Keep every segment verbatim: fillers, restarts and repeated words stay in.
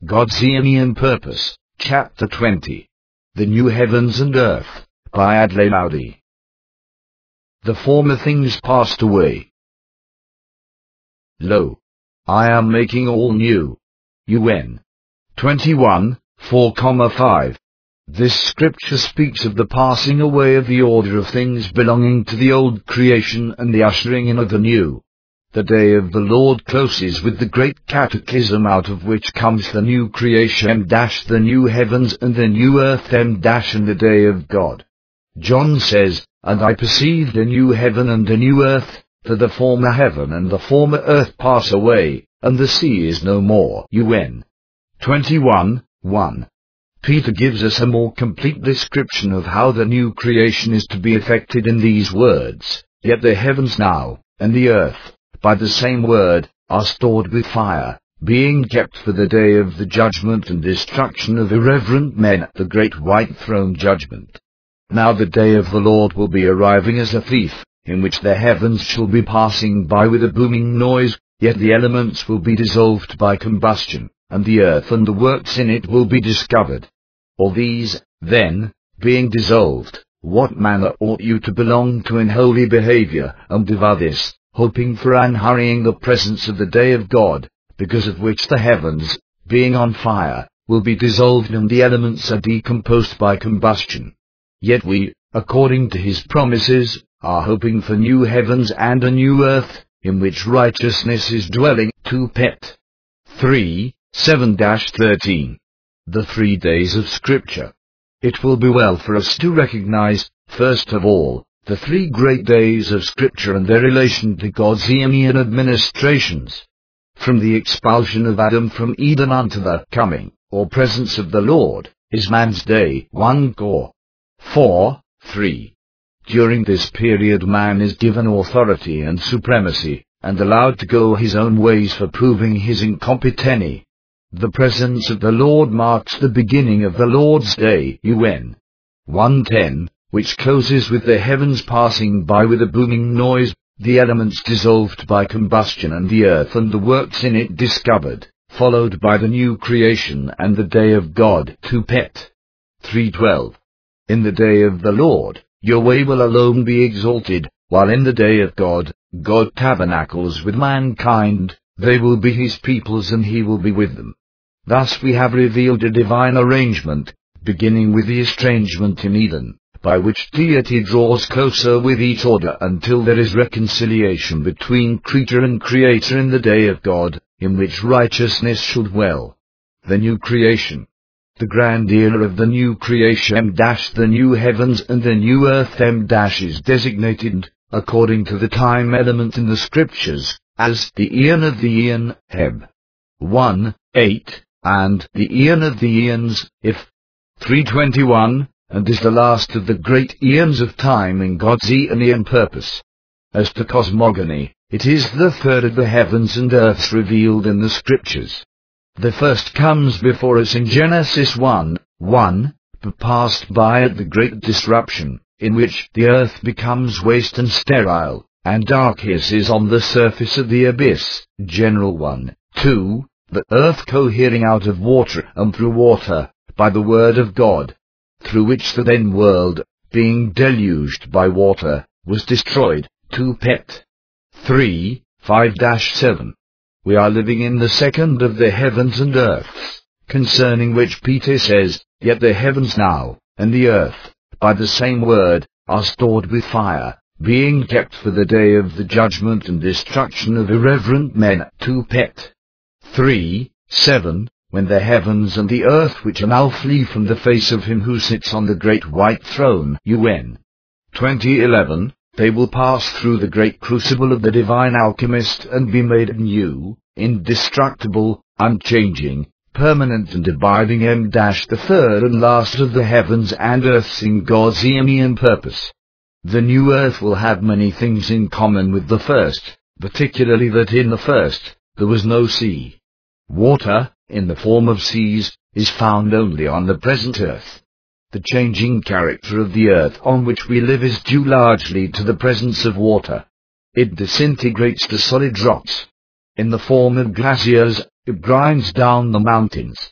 God's Eonian Purpose, Chapter twenty. The New Heavens and Earth, by Adlai Lowry. The former things passed away. Lo, I am making all new. U N twenty-one, four, five. This scripture speaks of the passing away of the order of things belonging to the old creation and the ushering in of the new. The day of the Lord closes with the great cataclysm out of which comes the new creation, the new heavens and the new earth, and the day of God. John says, "And I perceived a new heaven and a new earth, for the former heaven and the former earth pass away, and the sea is no more." U N twenty-one, one. Peter gives us a more complete description of how the new creation is to be effected in these words, "Yet the heavens now, and the earth, by the same word, are stored with fire, being kept for the day of the judgment and destruction of irreverent men at the great white throne judgment. Now the day of the Lord will be arriving as a thief, in which the heavens shall be passing by with a booming noise, yet the elements will be dissolved by combustion, and the earth and the works in it will be discovered. All these, then, being dissolved, what manner ought you to belong to in holy behavior, and devour this, hoping for and hurrying the presence of the day of God, because of which the heavens, being on fire, will be dissolved and the elements are decomposed by combustion. Yet we, according to his promises, are hoping for new heavens and a new earth, in which righteousness is dwelling." two Pet. three, seven to thirteen. The three days of Scripture. It will be well for us to recognize, first of all, the three great days of Scripture and their relation to God's Eonian administrations. From the expulsion of Adam from Eden unto the coming, or presence of the Lord, is man's day. First Cor. four, three. During this period man is given authority and supremacy, and allowed to go his own ways for proving his incompetency. The presence of the Lord marks the beginning of the Lord's day. U N one ten. Which closes with the heavens passing by with a booming noise, the elements dissolved by combustion and the earth and the works in it discovered, followed by the new creation and the day of God. two Pet. three twelve. In the day of the Lord, Yahweh will alone be exalted, while in the day of God, God tabernacles with mankind, they will be his peoples and he will be with them. Thus we have revealed a divine arrangement, beginning with the estrangement in Eden, by which deity draws closer with each order until there is reconciliation between creature and creator in the day of God, in which righteousness shall dwell. The new creation. The grandeur of the new creation dash the new heavens and the new earth dash is designated, according to the time element in the Scriptures, as the Eon of the Eon, Heb. one, eight, and the Eon of the Eons, If. three twenty-one, and is the last of the great eons of time in God's Eonian purpose. As to cosmogony, it is the third of the heavens and earths revealed in the Scriptures. The first comes before us in Genesis one, one, but passed by at the great disruption, in which the earth becomes waste and sterile, and darkness is on the surface of the abyss. General one, two, the earth cohering out of water and through water, by the word of God, through which the then world, being deluged by water, was destroyed. two Pet. three, five to seven. We are living in the second of the heavens and earths, concerning which Peter says, "Yet the heavens now, and the earth, by the same word, are stored with fire, being kept for the day of the judgment and destruction of irreverent men." two Pet. three, seven. When the heavens and the earth which are now flee from the face of him who sits on the great white throne. U N twenty eleven. They will pass through the great crucible of the divine alchemist and be made new, indestructible, unchanging, permanent and abiding. M the third and last of the heavens and earths in God's Eonian purpose. The new earth will have many things in common with the first, particularly that in the first, there was no sea. Water, in the form of seas, is found only on the present earth. The changing character of the earth on which we live is due largely to the presence of water. It disintegrates the solid rocks. In the form of glaciers, it grinds down the mountains,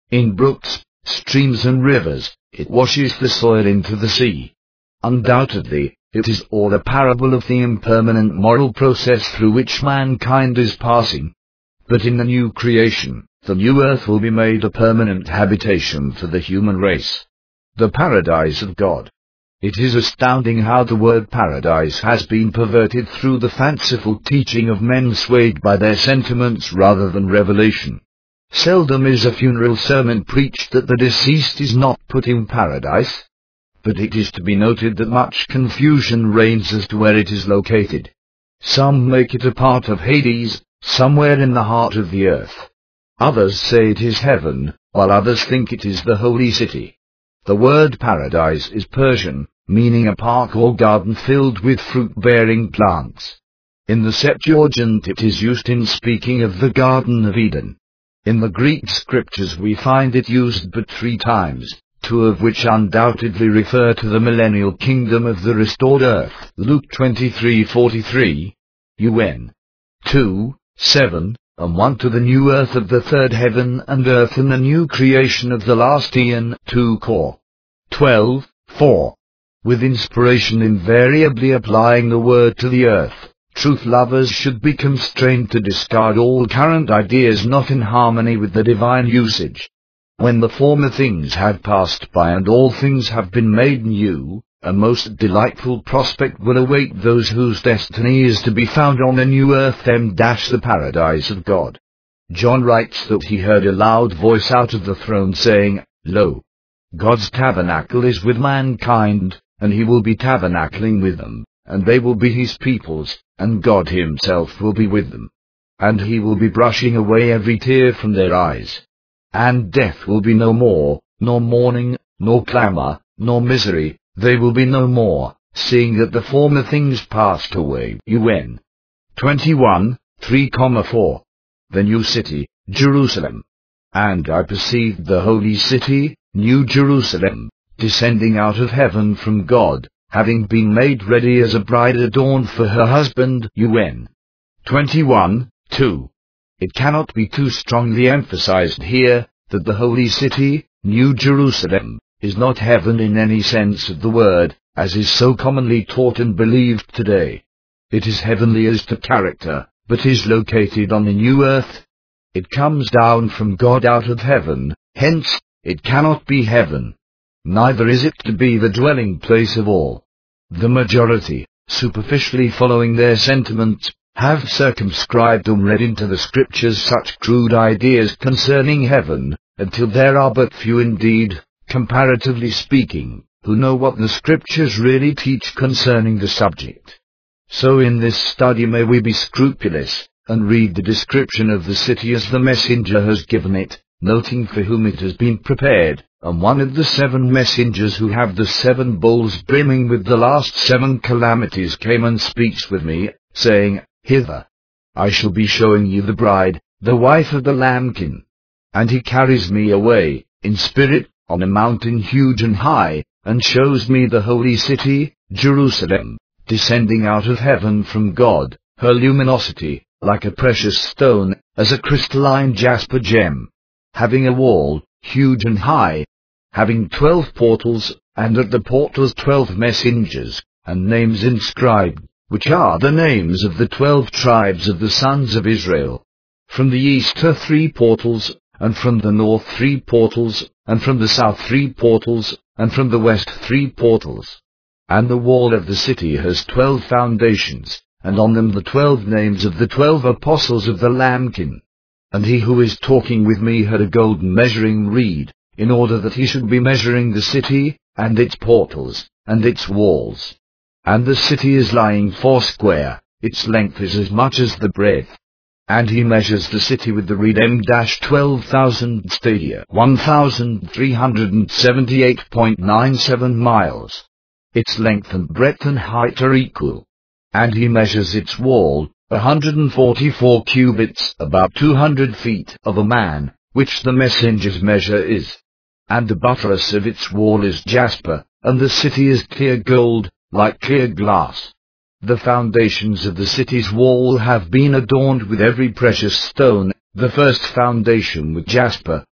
In brooks, streams and rivers, it washes the soil into the sea. Undoubtedly, it is all a parable of the impermanent moral process through which mankind is passing. But in the new creation, the new earth will be made a permanent habitation for the human race. The paradise of God. It is astounding how the word paradise has been perverted through the fanciful teaching of men swayed by their sentiments rather than revelation. Seldom is a funeral sermon preached that the deceased is not put in paradise. But it is to be noted that much confusion reigns as to where it is located. Some make it a part of Hades, somewhere in the heart of the earth. Others say it is heaven, while others think it is the holy city. The word paradise is Persian, meaning a park or garden filled with fruit-bearing plants. In the Septuagint it is used in speaking of the Garden of Eden. In the Greek scriptures we find it used but three times, two of which undoubtedly refer to the millennial kingdom of the restored earth. Luke twenty-three forty-three, U N two, seven, and one to the new earth of the third heaven and earth and the new creation of the last eon. two Cor. twelve, four. With inspiration invariably applying the word to the earth, truth lovers should be constrained to discard all current ideas not in harmony with the divine usage. When the former things have passed by and all things have been made new, a most delightful prospect will await those whose destiny is to be found on the new earth, m the paradise of God. John writes that he heard a loud voice out of the throne saying, Lo! God's tabernacle is with mankind, and he will be tabernacling with them, and they will be his peoples, and God himself will be with them. And he will be brushing away every tear from their eyes. And death will be no more, nor mourning, nor clamor, nor misery, they will be no more, seeing that the former things passed away. U N twenty-one, three, four. The new city, Jerusalem. And I perceived the holy city, New Jerusalem, descending out of heaven from God, having been made ready as a bride adorned for her husband. U N twenty-one, two. It cannot be too strongly emphasized here, that the holy city, New Jerusalem, is not heaven in any sense of the word, as is so commonly taught and believed today. It is heavenly as to character, but is located on the new earth. It comes down from God out of heaven, hence, it cannot be heaven. Neither is it to be the dwelling place of all. The majority, superficially following their sentiments, have circumscribed and read into the scriptures such crude ideas concerning heaven, until there are but few indeed, comparatively speaking, who know what the scriptures really teach concerning the subject. So in this study may we be scrupulous, and read the description of the city as the messenger has given it, noting for whom it has been prepared, and one of the seven messengers who have the seven bowls brimming with the last seven calamities came and speaks with me, saying, Hither. I shall be showing you the bride, the wife of the Lambkin. And he carries me away, in spirit, on a mountain huge and high, and shows me the holy city, Jerusalem, descending out of heaven from God, her luminosity, like a precious stone, as a crystalline jasper gem, having a wall, huge and high, having twelve portals, and at the portals twelve messengers, and names inscribed, which are the names of the twelve tribes of the sons of Israel. From the east are three portals, and from the north three portals, and from the south three portals, and from the west three portals. And the wall of the city has twelve foundations, and on them the twelve names of the twelve apostles of the Lambkin. And he who is talking with me had a golden measuring reed, in order that he should be measuring the city, and its portals, and its walls. And the city is lying foursquare, its length is as much as the breadth. And he measures the city with the reed m twelve thousand stadia, one thousand three hundred seventy-eight point nine seven miles. Its length and breadth and height are equal. And he measures its wall, one hundred forty-four cubits, about two hundred feet of a man, which the messenger's measure is. And the buttress of its wall is jasper, and the city is clear gold, like clear glass. The foundations of the city's wall have been adorned with every precious stone, the first foundation with jasper,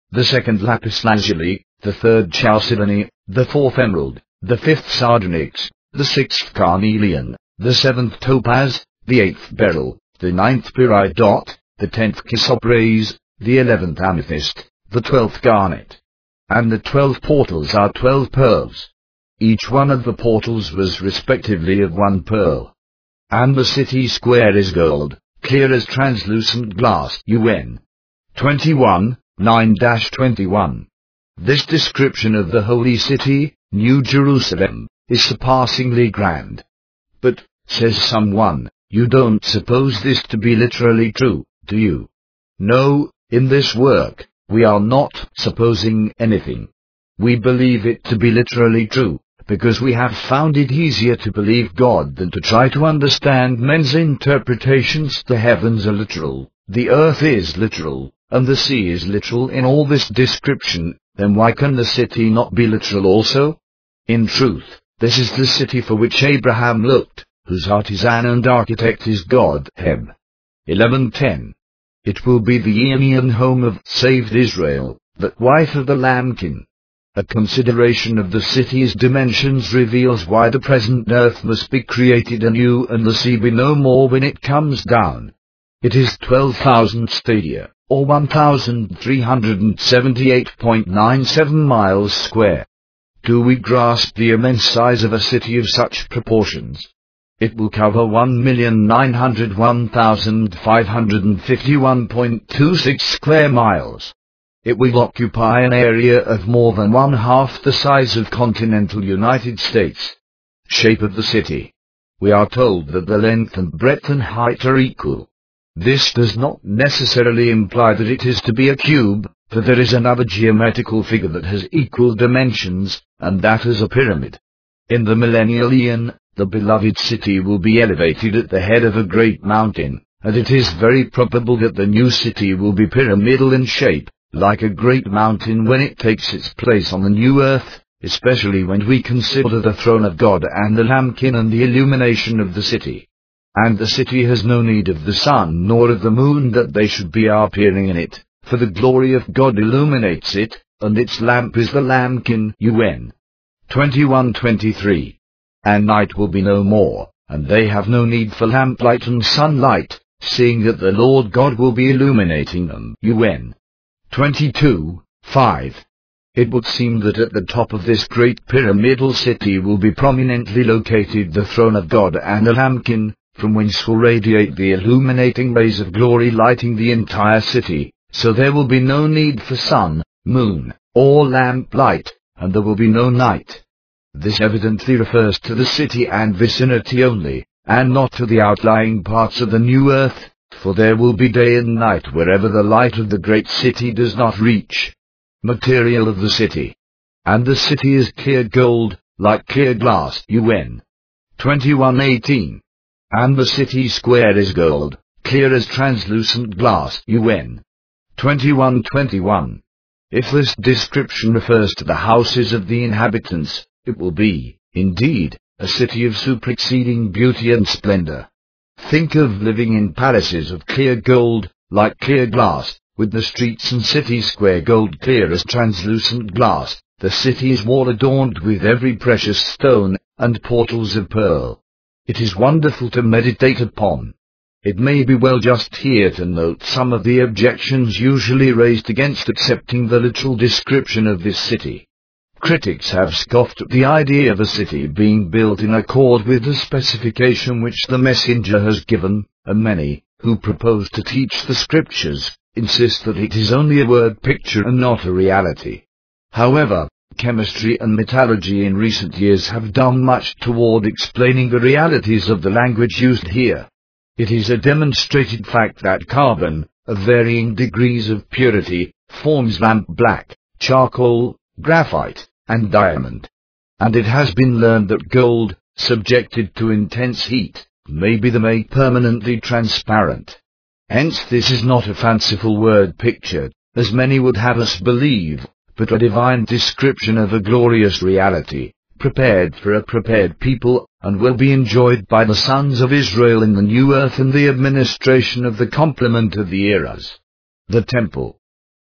the second lapis lazuli, the third chalcedony, the fourth emerald, the fifth sardonyx, the sixth carnelian, the seventh topaz, the eighth beryl, the ninth peridot, the tenth chrysoprase, the eleventh amethyst, the twelfth garnet. And the twelve portals are twelve pearls. Each one of the portals was respectively of one pearl. And the city square is gold, clear as translucent glass. U N twenty-one, nine twenty-one. This description of the holy city, New Jerusalem, is surpassingly grand. But, says someone, you don't suppose this to be literally true, do you? No, in this work, we are not supposing anything. We believe it to be literally true, because we have found it easier to believe God than to try to understand men's interpretations. The heavens are literal, the earth is literal, and the sea is literal in all this description. Then why can the city not be literal also? In truth, this is the city for which Abraham looked, whose artisan and architect is God. Heb. eleven ten. It will be the Eonian home of saved Israel, that wife of the Lambkin. A consideration of the city's dimensions reveals why the present earth must be created anew and the sea be no more when it comes down. It is twelve thousand stadia, or one thousand three hundred seventy-eight point nine seven miles square. Do we grasp the immense size of a city of such proportions? It will cover one million nine hundred one thousand five hundred fifty-one point two six square miles. It will occupy an area of more than one half the size of continental United States. Shape of the city. We are told that the length and breadth and height are equal. This does not necessarily imply that it is to be a cube, for there is another geometrical figure that has equal dimensions, and that is a pyramid. In the millennial eon, the beloved city will be elevated at the head of a great mountain, and it is very probable that the new city will be pyramidal in shape, like a great mountain when it takes its place on the new earth, especially when we consider the throne of God and the lambkin and the illumination of the city. And the city has no need of the sun nor of the moon that they should be appearing in it, for the glory of God illuminates it, and its lamp is the lambkin. U N twenty-one twenty-three. And night will be no more, and they have no need for lamplight and sunlight, seeing that the Lord God will be illuminating them. U N twenty-two five. It would seem that at the top of this great pyramidal city will be prominently located the throne of God and the lambkin, from whence will radiate the illuminating rays of glory lighting the entire city, so there will be no need for sun, moon, or lamp light, and there will be no night. This evidently refers to the city and vicinity only, and not to the outlying parts of the new earth, for there will be day and night wherever the light of the great city does not reach. Material of the city. And the city is clear gold, like clear glass. U N twenty-one eighteen. And the city square is gold, clear as translucent glass. U N twenty-one twenty-one. If this description refers to the houses of the inhabitants, it will be, indeed, a city of superexceeding beauty and splendor. Think of living in palaces of clear gold, like clear glass, with the streets and city square gold clear as translucent glass, the city's wall adorned with every precious stone, and portals of pearl. It is wonderful to meditate upon. It may be well just here to note some of the objections usually raised against accepting the literal description of this city. Critics have scoffed at the idea of a city being built in accord with the specification which the messenger has given, and many, who propose to teach the scriptures, insist that it is only a word picture and not a reality. However, chemistry and metallurgy in recent years have done much toward explaining the realities of the language used here. It is a demonstrated fact that carbon, of varying degrees of purity, forms lamp black, charcoal, graphite, and diamond. And it has been learned that gold, subjected to intense heat, may be made permanently transparent. Hence this is not a fanciful word picture, as many would have us believe, but a divine description of a glorious reality, prepared for a prepared people, and will be enjoyed by the sons of Israel in the new earth and the administration of the complement of the eras. The temple.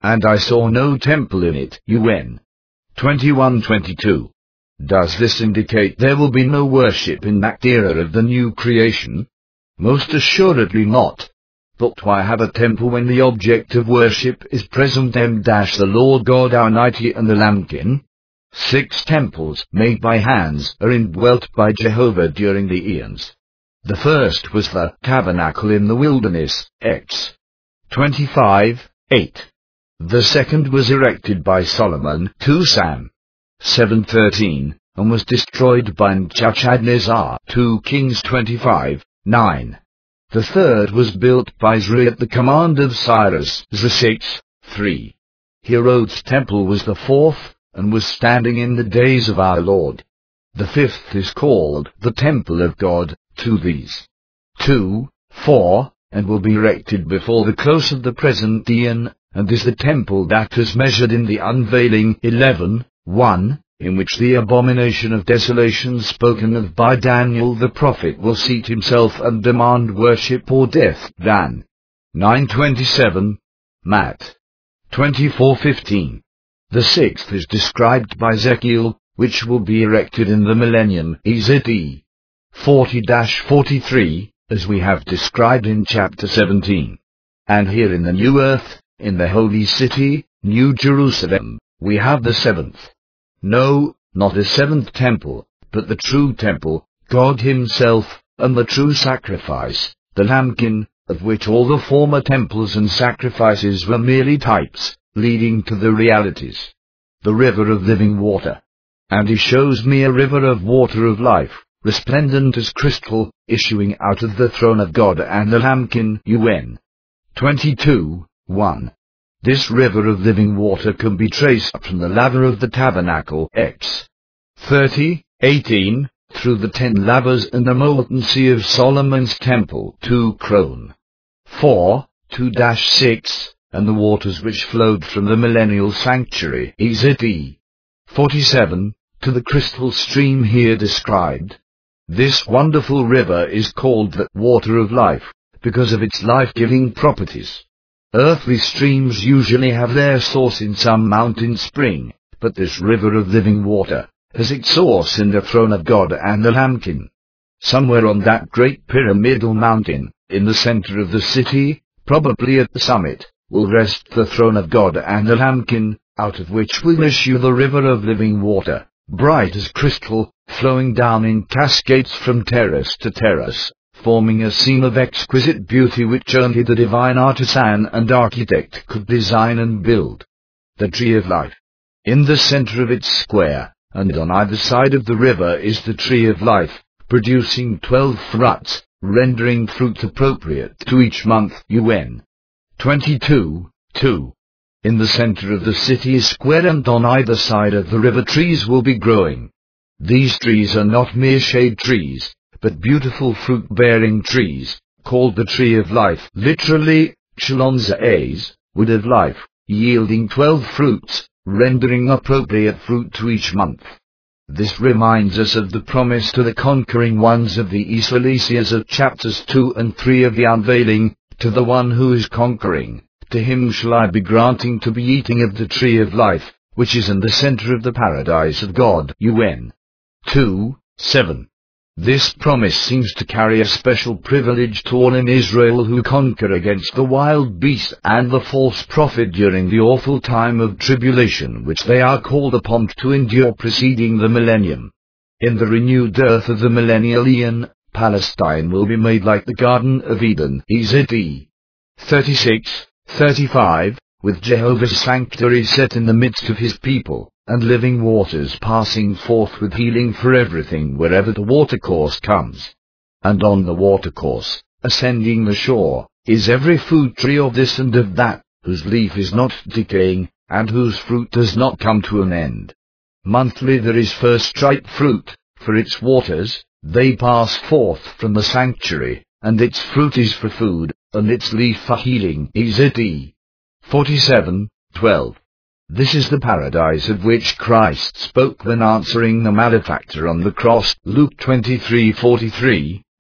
and I saw no temple in it. U N twenty-one twenty-two. Does this indicate there will be no worship in that era of the new creation? Most assuredly not. But why have a temple when the object of worship is present M the Lord God Almighty and the Lambkin? Six temples made by hands are indwelt by Jehovah during the eons. The first was the tabernacle in the wilderness, Acts twenty-five eight. The second was erected by Solomon, two Sam seven thirteen, and was destroyed by Nebuchadnezzar, two Kings twenty-five nine. The third was built by Zri at the command of Cyrus, Zri six three. Herod's temple was the fourth, and was standing in the days of our Lord. The fifth is called the temple of God, to these two, four, and will be erected before the close of the present eon, and is the temple that is measured in the unveiling eleven one, in which the abomination of desolation spoken of by Daniel the prophet will seat himself and demand worship or death. Dan nine twenty-seven, Matt twenty-four fifteen. The sixth is described by Ezekiel, which will be erected in the millennium, E Z E forty forty-three, as we have described in chapter seventeen. And here in the new earth, in the holy city, New Jerusalem, we have the seventh. No, not a seventh temple, but the true temple, God himself, and the true sacrifice, the lambkin, of which all the former temples and sacrifices were merely types, leading to the realities. The river of living water. And he shows me a river of water of life, resplendent as crystal, issuing out of the throne of God and the lambkin. U N twenty-two one. This river of living water can be traced from the laver of the tabernacle, Acts thirty eighteen, through the ten lavers in the molten sea of Solomon's temple, two Crone four two six, and the waters which flowed from the millennial sanctuary, E Z E forty-seven, to the crystal stream here described. This wonderful river is called the water of life, because of its life-giving properties. Earthly streams usually have their source in some mountain spring, but this river of living water has its source in the throne of God and the lambkin. Somewhere on that great pyramidal mountain, in the center of the city, probably at the summit, will rest the throne of God and the lambkin, out of which will issue the river of living water, bright as crystal, flowing down in cascades from terrace to terrace, forming a scene of exquisite beauty which only the divine artisan and architect could design and build. The tree of life. In the center of its square, and on either side of the river, is the tree of life, producing twelve fruits, rendering fruit appropriate to each month. U N twenty-two two. In the center of the city is square, and on either side of the river trees will be growing. These trees are not mere shade trees, but beautiful fruit-bearing trees, called the tree of life, literally, Shalonzaes, wood of life, yielding twelve fruits, rendering appropriate fruit to each month. This reminds us of the promise to the conquering ones of the Ecclesias of chapters two and three of the unveiling, to the one who is conquering, to him shall I be granting to be eating of the tree of life, which is in the center of the paradise of God. U N two seven. This promise seems to carry a special privilege to all in Israel who conquer against the wild beast and the false prophet during the awful time of tribulation which they are called upon to endure preceding the millennium. In the renewed earth of the millennial eon, Palestine will be made like the Garden of Eden, E Z E thirty-six thirty-five, with Jehovah's sanctuary set in the midst of his people, and living waters passing forth with healing for everything wherever the watercourse comes. And on the watercourse, ascending the shore, is every food tree of this and of that, whose leaf is not decaying, and whose fruit does not come to an end. Monthly there is first ripe fruit, for its waters, they pass forth from the sanctuary, and its fruit is for food, and its leaf for healing. E Z E forty-seven twelve. This is the paradise of which Christ spoke when answering the malefactor on the cross, Luke twenty-three forty-three,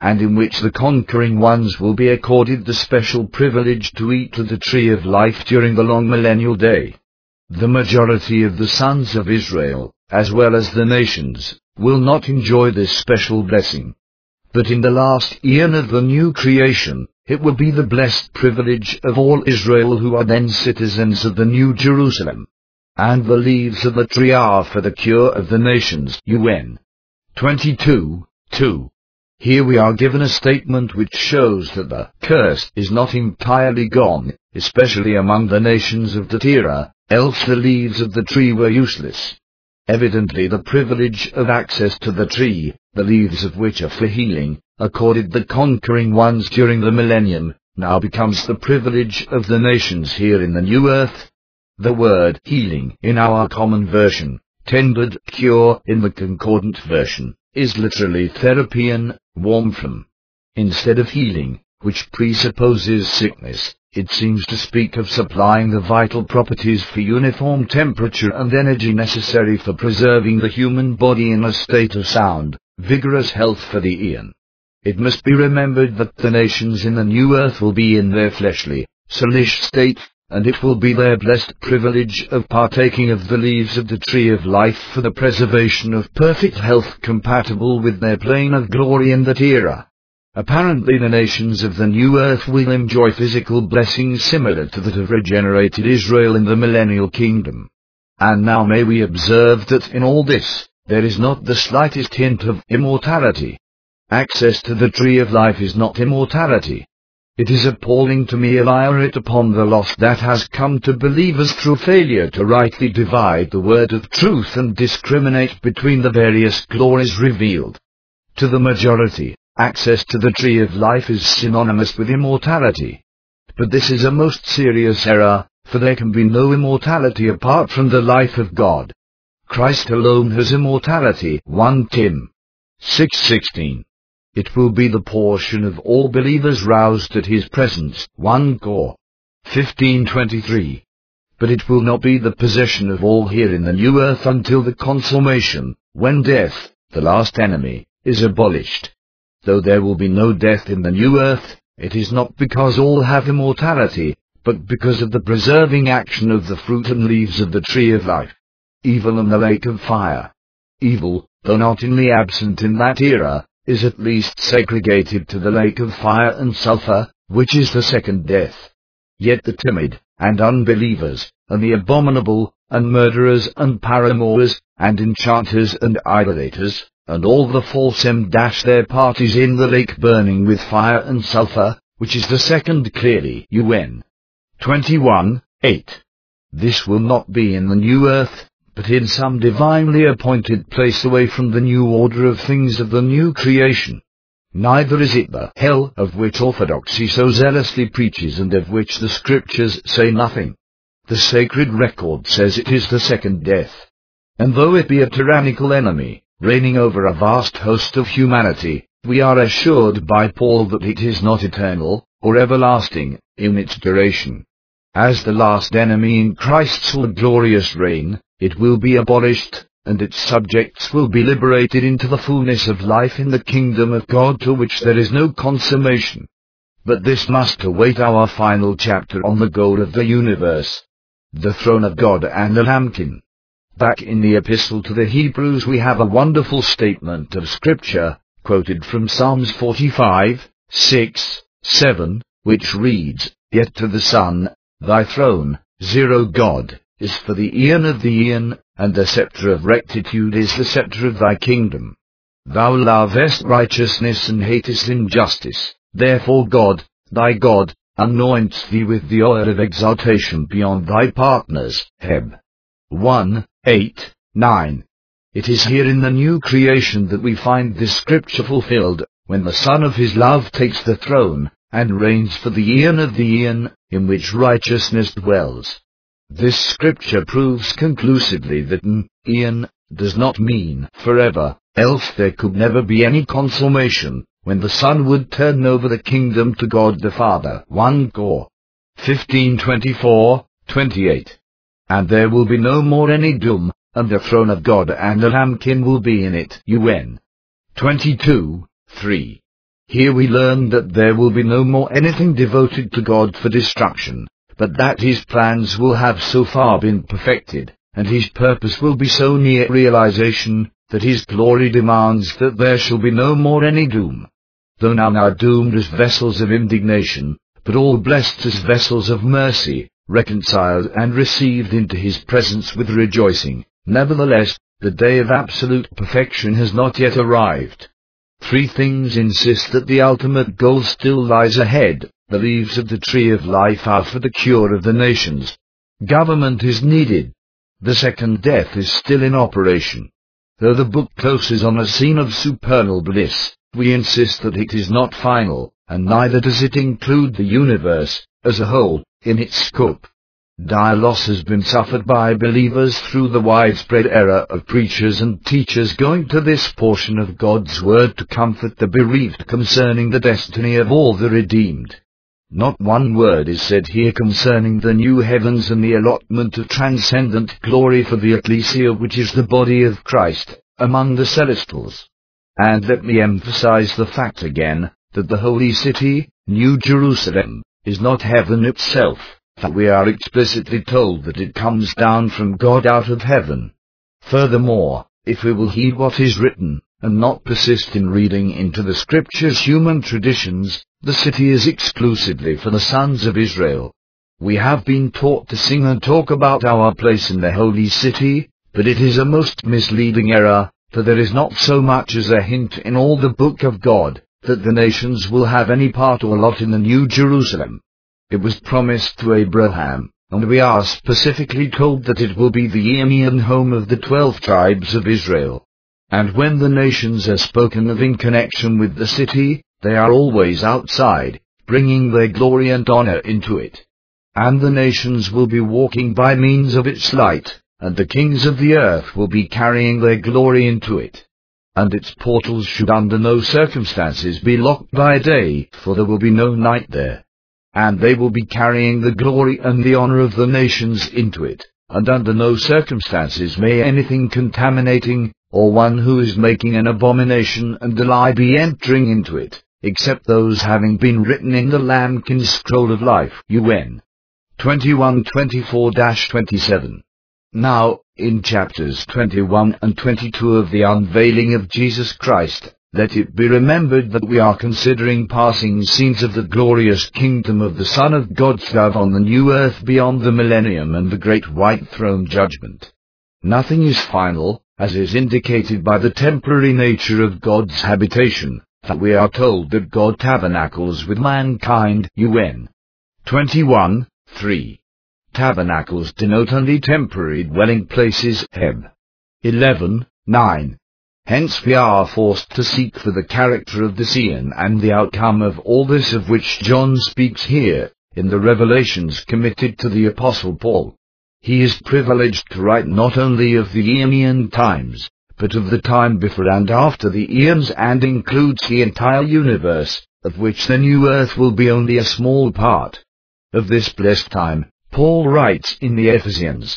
and in which the conquering ones will be accorded the special privilege to eat of the tree of life during the long millennial day. The majority of the sons of Israel, as well as the nations, will not enjoy this special blessing. But in the last eon of the new creation, it will be the blessed privilege of all Israel who are then citizens of the New Jerusalem. And the leaves of the tree are for the cure of the nations. U N twenty-two, two. Here we are given a statement which shows that the curse is not entirely gone, especially among the nations of that era, else the leaves of the tree were useless. Evidently the privilege of access to the tree, the leaves of which are for healing, accorded the conquering ones during the millennium, now becomes the privilege of the nations here in the new earth. The word healing in our common version, tendered cure in the concordant version, is literally therapian, warmth. Instead of healing, which presupposes sickness, it seems to speak of supplying the vital properties for uniform temperature and energy necessary for preserving the human body in a state of sound, vigorous health for the eon. It must be remembered that the nations in the new earth will be in their fleshly, soulish state, and it will be their blessed privilege of partaking of the leaves of the tree of life for the preservation of perfect health compatible with their plane of glory in that era. Apparently the nations of the new earth will enjoy physical blessings similar to that of regenerated Israel in the millennial kingdom. And now may we observe that in all this, there is not the slightest hint of immortality. Access to the tree of life is not immortality. It is appalling to me ire it upon the loss that has come to believers through failure to rightly divide the word of truth and discriminate between the various glories revealed. To the majority, access to the tree of life is synonymous with immortality. But this is a most serious error, for there can be no immortality apart from the life of God. Christ alone has immortality. First Timothy six sixteen. It will be the portion of all believers roused at his presence. First Corinthians fifteen twenty-three. But it will not be the possession of all here in the new earth until the consummation, when death, the last enemy, is abolished. Though there will be no death in the new earth, it is not because all have immortality, but because of the preserving action of the fruit and leaves of the tree of life. Evil and the lake of fire. Evil, though not in the absent in that era, is at least segregated to the lake of fire and sulphur, which is the second death. Yet the timid, and unbelievers, and the abominable, and murderers, and paramours, and enchanters, and idolaters, and all the false em dash their parties in the lake burning with fire and sulphur, which is the second clearly. U N twenty-one, eight. This will not be in the new earth, but in some divinely appointed place away from the new order of things of the new creation. Neither is it the hell of which orthodoxy so zealously preaches and of which the scriptures say nothing. The sacred record says it is the second death. And though it be a tyrannical enemy, reigning over a vast host of humanity, we are assured by Paul that it is not eternal, or everlasting, in its duration. As the last enemy in Christ's all-glorious reign, it will be abolished, and its subjects will be liberated into the fullness of life in the kingdom of God to which there is no consummation. But this must await our final chapter on the goal of the universe, the throne of God and the Lambkin. Back in the epistle to the Hebrews we have a wonderful statement of Scripture, quoted from Psalms forty-five, six, seven, which reads, Yet to the Son, thy throne, zero God, is for the eon of the eon, and the sceptre of rectitude is the sceptre of thy kingdom. Thou lovest righteousness and hatest injustice, therefore God, thy God, anoints thee with the oil of exaltation beyond thy partners. Heb. one, eight, nine. It is here in the new creation that we find this scripture fulfilled, when the Son of his love takes the throne, and reigns for the eon of the eon, in which righteousness dwells. This scripture proves conclusively that an eon does not mean forever, else there could never be any consummation, when the Son would turn over the kingdom to God the Father. First Corinthians fifteen twenty-four, twenty-eight. And there will be no more any doom, and the throne of God and the Lambkin will be in it. U N twenty-two, three. Here we learn that there will be no more anything devoted to God for destruction, but that His plans will have so far been perfected, and His purpose will be so near realization, that His glory demands that there shall be no more any doom. Though now are doomed as vessels of indignation, but all blessed as vessels of mercy, reconciled and received into His presence with rejoicing. Nevertheless, the day of absolute perfection has not yet arrived. Three things insist that the ultimate goal still lies ahead. The leaves of the tree of life are for the cure of the nations. Government is needed. The second death is still in operation. Though the book closes on a scene of supernal bliss, we insist that it is not final, and neither does it include the universe, as a whole, in its scope. Dire loss has been suffered by believers through the widespread error of preachers and teachers going to this portion of God's Word to comfort the bereaved concerning the destiny of all the redeemed. Not one word is said here concerning the new heavens and the allotment of transcendent glory for the ecclesia, which is the body of Christ, among the celestials. And let me emphasize the fact again, that the holy city, New Jerusalem, is not heaven itself, for we are explicitly told that it comes down from God out of heaven. Furthermore, if we will heed what is written, and not persist in reading into the Scriptures human traditions, the city is exclusively for the sons of Israel. We have been taught to sing and talk about our place in the holy city, but it is a most misleading error, for there is not so much as a hint in all the book of God, that the nations will have any part or lot in the New Jerusalem. It was promised to Abraham, and we are specifically told that it will be the Eemian home of the twelve tribes of Israel. And when the nations are spoken of in connection with the city, they are always outside, bringing their glory and honor into it. And the nations will be walking by means of its light, and the kings of the earth will be carrying their glory into it. And its portals should under no circumstances be locked by day, for there will be no night there. And they will be carrying the glory and the honor of the nations into it, and under no circumstances may anything contaminating, or one who is making an abomination and a lie be entering into it, except those having been written in the Lambkin's scroll of life. U N twenty-one twenty-four to twenty-seven. Now, in chapters twenty-one and twenty-two of the unveiling of Jesus Christ, let it be remembered that we are considering passing scenes of the glorious kingdom of the Son of God's love on the new earth beyond the millennium and the great white throne judgment. Nothing is final, as is indicated by the temporary nature of God's habitation, for we are told that God tabernacles with mankind. U N twenty-one three. Tabernacles denote only temporary dwelling places. Heb eleven nine. Hence we are forced to seek for the character of this eon and the outcome of all this of which John speaks here, in the revelations committed to the Apostle Paul. He is privileged to write not only of the Eonian times, but of the time before and after the eons, and includes the entire universe, of which the new earth will be only a small part. Of this blessed time, Paul writes in the Ephesians,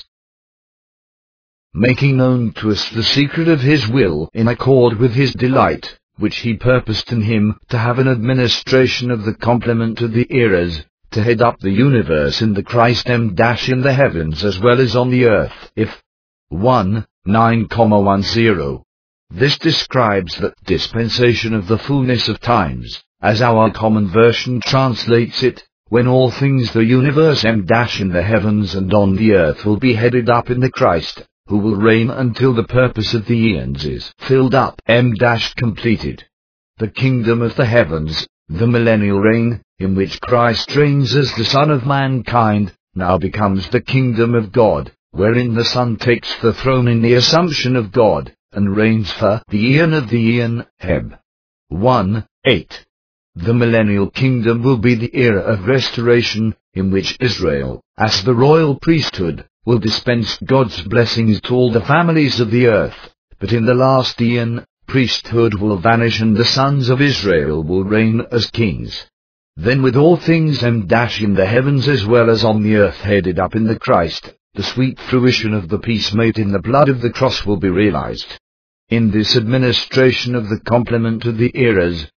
making known to us the secret of His will in accord with His delight, which He purposed in Him to have an administration of the complement of the eras, to head up the universe in the Christ M- in the heavens as well as on the earth. If one nine ten. This describes the dispensation of the fullness of times, as our common version translates it, when all things the universe M- in the heavens and on the earth will be headed up in the Christ, who will reign until the purpose of the eons is filled up, M- completed. The kingdom of the heavens, the millennial reign, in which Christ reigns as the Son of mankind, now becomes the kingdom of God, wherein the Son takes the throne in the assumption of God, and reigns for the eon of the eon. Heb one eight. The millennial kingdom will be the era of restoration, in which Israel, as the royal priesthood, will dispense God's blessings to all the families of the earth. But in the last eon, priesthood will vanish and the sons of Israel will reign as kings. Then with all things M- in the heavens as well as on the earth headed up in the Christ, the sweet fruition of the peace made in the blood of the cross will be realized. In this administration of the complement of the eras,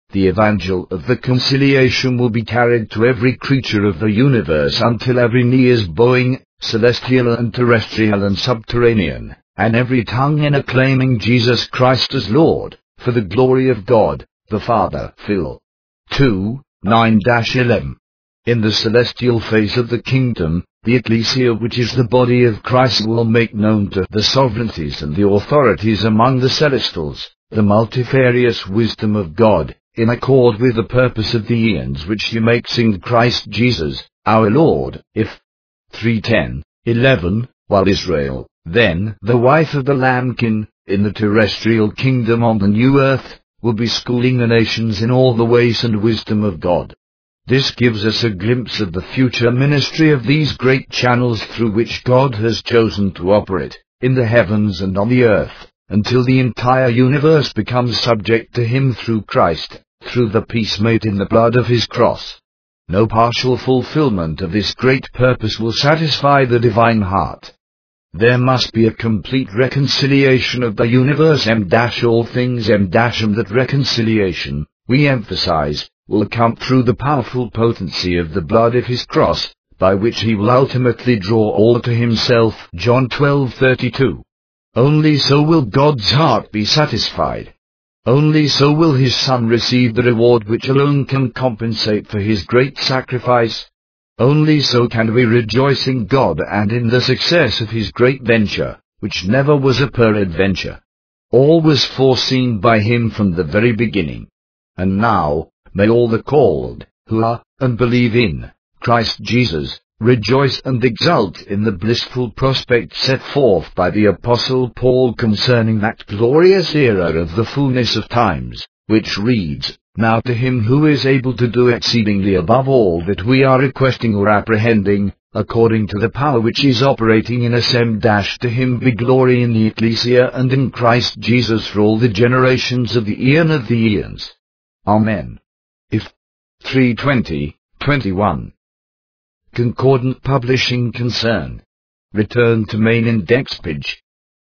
the evangel of the conciliation will be carried to every creature of the universe until every knee is bowing, celestial and terrestrial and subterranean, and every tongue in acclaiming Jesus Christ as Lord, for the glory of God, the Father. Phil. two, nine to eleven. In the celestial phase of the kingdom, the ecclesia, which is the body of Christ, will make known to the sovereignties and the authorities among the celestials the multifarious wisdom of God, in accord with the purpose of the eons which he makes in Christ Jesus, our Lord. If three ten, eleven, while Israel, then the wife of the Lambkin, in the terrestrial kingdom on the new earth, will be schooling the nations in all the ways and wisdom of God. This gives us a glimpse of the future ministry of these great channels through which God has chosen to operate, in the heavens and on the earth, until the entire universe becomes subject to him through Christ, through the peace made in the blood of his cross. No partial fulfillment of this great purpose will satisfy the divine heart. There must be a complete reconciliation of the universe. M all things M and that reconciliation, we emphasize, will come through the powerful potency of the blood of his cross, by which he will ultimately draw all to himself. John twelve thirty-two. Only so will God's heart be satisfied. Only so will his Son receive the reward which alone can compensate for his great sacrifice. Only so can we rejoice in God and in the success of his great venture, which never was a peradventure. All was foreseen by him from the very beginning. And now, may all the called, who are, and believe in, Christ Jesus, rejoice and exult in the blissful prospect set forth by the Apostle Paul concerning that glorious era of the fullness of times, which reads, Now to him who is able to do exceedingly above all that we are requesting or apprehending, according to the power which is operating in us. M to him be glory in the ecclesia and in Christ Jesus for all the generations of the eon of the eons. Amen. If three twenty, twenty-one. Concordant Publishing Concern. Return to main index page.